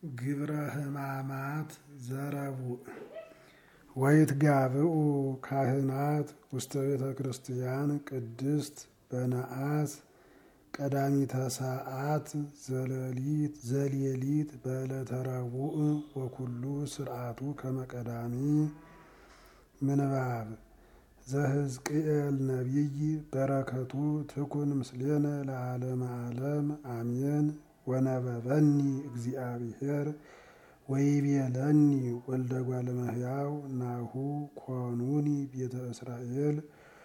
ግብረ ሕማማት ዘረቡዕ ወይትጋብኡ ካህናት ውስተ ቤተ ክርስቲያን ቅድስት በነአስ ቀዳሚተ ሰዓት ዘሌሊት በዕለተ ረቡዕ ወኩሉ ስርዓቱ ከመ ቀዳሚ ምንባብ ዘሕዝቅኤል ነቢይ በረከቱ ትኩን ምስሌነ ለዓለመ ዓለም አሜን። ወነበበኒ እግዚአብሔር ወይቤለኒ ወልደ እጓለ እመሕያው ናሁ ኮኑኒ ቤተ እስራኤል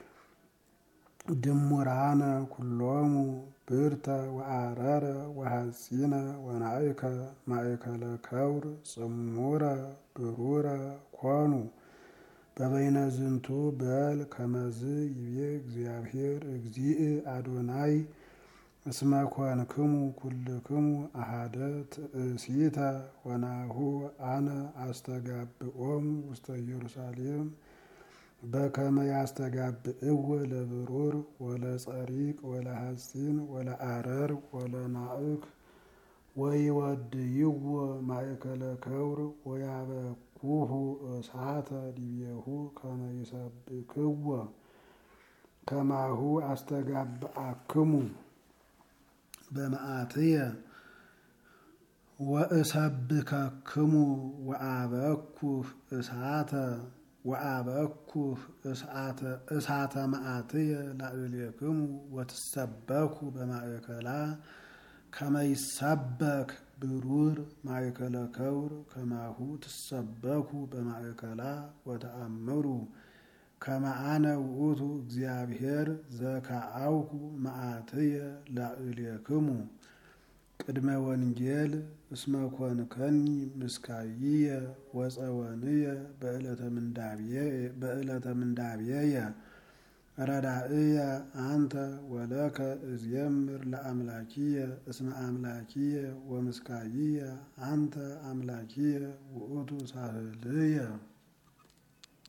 ድሙራነ ኩሎሙ ብርተ ወአረረ ወሐጺነ ወናእከ ማእከለ ከውር ጽሙረ ብሩረ ኮኑ በበይነ ዝንቱ በል ከመዝ ይቤ እግዚአብሔር እግዚእ አዶናይ እስመ ኮንክሙ ኩልክሙ አሐደ ትእሲተ ወናሁ አነ አስተጋብኦሙ ውስተ ኢየሩሳሌም በከመ ያስተጋብእዎ ለብሩር ወለጸሪቅ ወለሐጺን ወለአረር ወለናእክ ወይወድይዎ ማእከለ ከውር ወያበኩሁ እሳተ ዲቤሁ ከመ ይሰብክዎ ከማሁ አስተጋብአክሙ በመዓትየ ወእሰብከክሙ ወአበኩህ እሳተ መዓትየ ላዕሌክሙ ወትሰበኩ በማእከላ ከመ ይሰበክ ብሩር ማእከለ ከውር ከማሁ ትሰበኩ በማእከላ ወተአምሩ ከመ አነ ውእቱ እግዚአብሔር ዘከአውኩ መዓትየ ላዕሌክሙ ቅድመ ወንጌል እስመ ኮንከኒ ምስካይየ ወፀወንየ በዕለተ ምንዳቤየ ረዳእየ አንተ ወለከ እዜምር ለአምላኪየ እስመ አምላኪየ ወምስካይየ አንተ አምላኪየ ውእቱ ሳህልየ